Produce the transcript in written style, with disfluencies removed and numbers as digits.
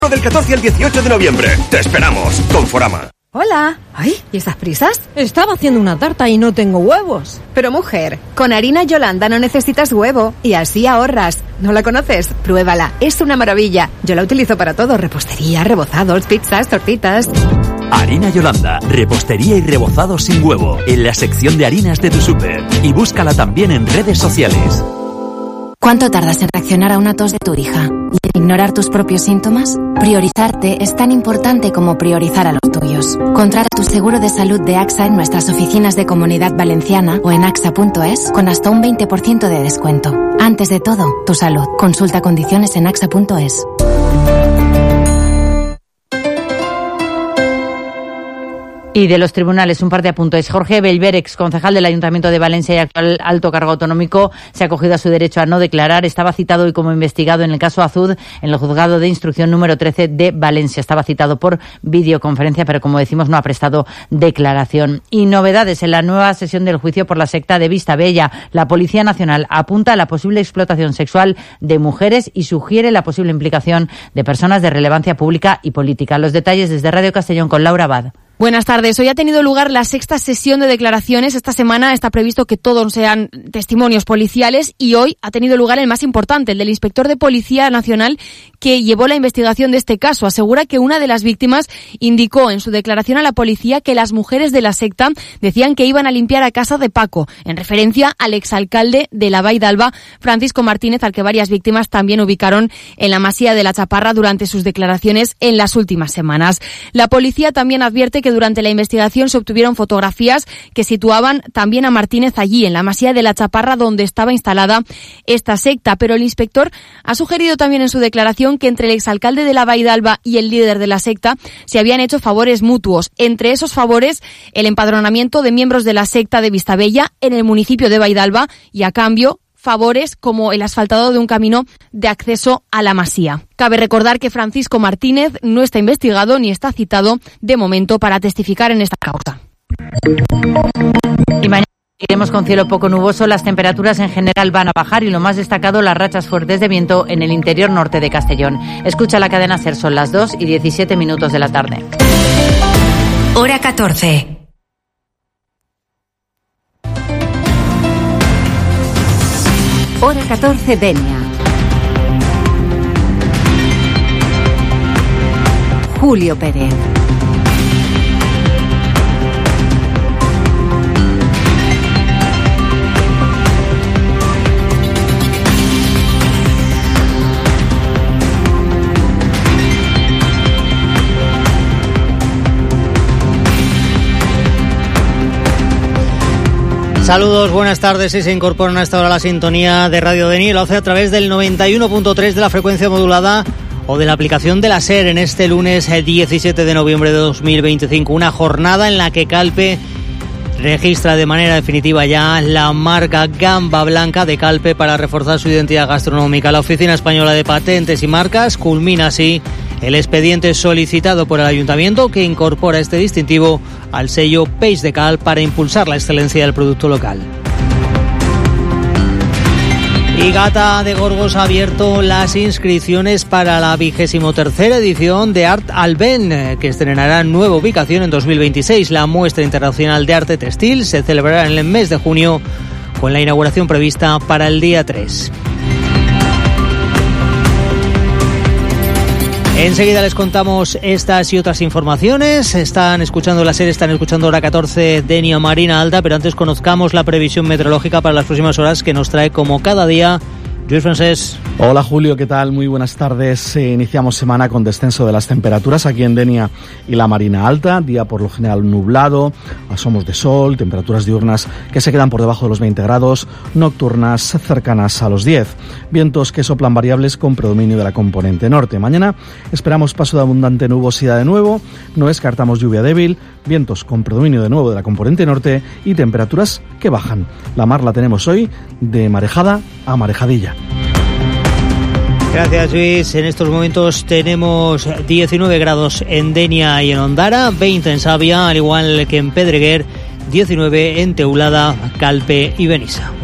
Del 14 al 18 de noviembre. Te esperamos. Conforama. Hola. Ay, ¿y estas prisas? Estaba haciendo una tarta y no tengo huevos. Pero mujer, con harina Yolanda no necesitas huevo y así ahorras. ¿No la conoces? Pruébala, es una maravilla. Yo la utilizo para todo, repostería, rebozados, pizzas, tortitas. Harina Yolanda, repostería y rebozados sin huevo, en la sección de harinas de tu súper. Y búscala también en redes sociales. ¿Cuánto tardas en reaccionar a una tos de tu hija? ¿Y en ignorar tus propios síntomas? Priorizarte es tan importante como priorizar a los tuyos. Contrata tu seguro de salud de AXA en nuestras oficinas de Comunidad Valenciana o en axa.es con hasta un 20% de descuento. Antes de todo, tu salud. Consulta condiciones en axa.es. Y de los tribunales, un par de apuntes. Jorge Bellver, ex concejal del Ayuntamiento de Valencia y actual alto cargo autonómico, se ha acogido a su derecho a no declarar. Estaba citado hoy como investigado en el caso Azud en el juzgado de instrucción número 13 de Valencia. Estaba citado por videoconferencia, pero como decimos no ha prestado declaración. Y novedades en la nueva sesión del juicio por la secta de Vistabella. La Policía Nacional apunta a la posible explotación sexual de mujeres y sugiere la posible implicación de personas de relevancia pública y política. Los detalles desde Radio Castellón con Laura Abad. Buenas tardes. Hoy ha tenido lugar la sexta sesión de declaraciones. Esta semana está previsto que todos sean testimonios policiales y hoy ha tenido lugar el más importante, el del inspector de Policía Nacional que llevó la investigación de este caso. Asegura que una de las víctimas indicó en su declaración a la policía que las mujeres de la secta decían que iban a limpiar a casa de Paco, en referencia al exalcalde de la Vall d'Alba, Francisco Martínez, al que varias víctimas también ubicaron en la Masía de la Chaparra durante sus declaraciones en las últimas semanas. La policía también advierte que durante la investigación se obtuvieron fotografías que situaban también a Martínez allí, en la Masía de la Chaparra, donde estaba instalada esta secta. Pero el inspector ha sugerido también en su declaración que entre el exalcalde de la Vall d'Alba y el líder de la secta se habían hecho favores mutuos. Entre esos favores, el empadronamiento de miembros de la secta de Vistabella en el municipio de Vall d'Alba y, a cambio, favores como el asfaltado de un camino de acceso a la masía. Cabe recordar que Francisco Martínez no está investigado ni está citado de momento para testificar en esta causa. Y mañana iremos con cielo poco nuboso. Las temperaturas en general van a bajar y lo más destacado, las rachas fuertes de viento en el interior norte de Castellón. Escucha la cadena SER, son las 2:17 de la tarde. Hora 14. Hora 14, Denia. Julio Pérez. Saludos, buenas tardes. Y se incorporan a esta hora a la sintonía de Radio Denia. Lo hace a través del 91.3 de la frecuencia modulada o de la aplicación de la SER en este lunes 17 de noviembre de 2025. Una jornada en la que Calpe registra de manera definitiva ya la marca Gamba Blanca de Calpe para reforzar su identidad gastronómica. La Oficina Española de Patentes y Marcas culmina así el expediente solicitado por el Ayuntamiento que incorpora este distintivo al sello Peix de Cal para impulsar la excelencia del producto local. Y Gata de Gorgos ha abierto las inscripciones para la 23ª edición de Art Alben, que estrenará nueva ubicación en 2026. La muestra internacional de arte textil se celebrará en el mes de junio con la inauguración prevista para el día 3. Enseguida les contamos estas y otras informaciones. Están escuchando la serie, están escuchando Hora 14, Denia Marina Alta, pero antes conozcamos la previsión meteorológica para las próximas horas que nos trae como cada día Lluís Francés. Hola Julio, ¿qué tal? Muy buenas tardes. Iniciamos semana con descenso de las temperaturas aquí en Denia y la Marina Alta. Día por lo general nublado, asomos de sol, temperaturas diurnas que se quedan por debajo de los 20 grados, nocturnas cercanas a los 10. Vientos que soplan variables con predominio de la componente norte. Mañana esperamos paso de abundante nubosidad de nuevo, no descartamos lluvia débil, vientos con predominio de nuevo de la componente norte y temperaturas que bajan. La mar la tenemos hoy de marejada a marejadilla. Gracias, Luis. En estos momentos tenemos 19 grados en Denia y en Ondara, 20 en Savia, al igual que en Pedreguer, 19 en Teulada, Calpe y Benissa.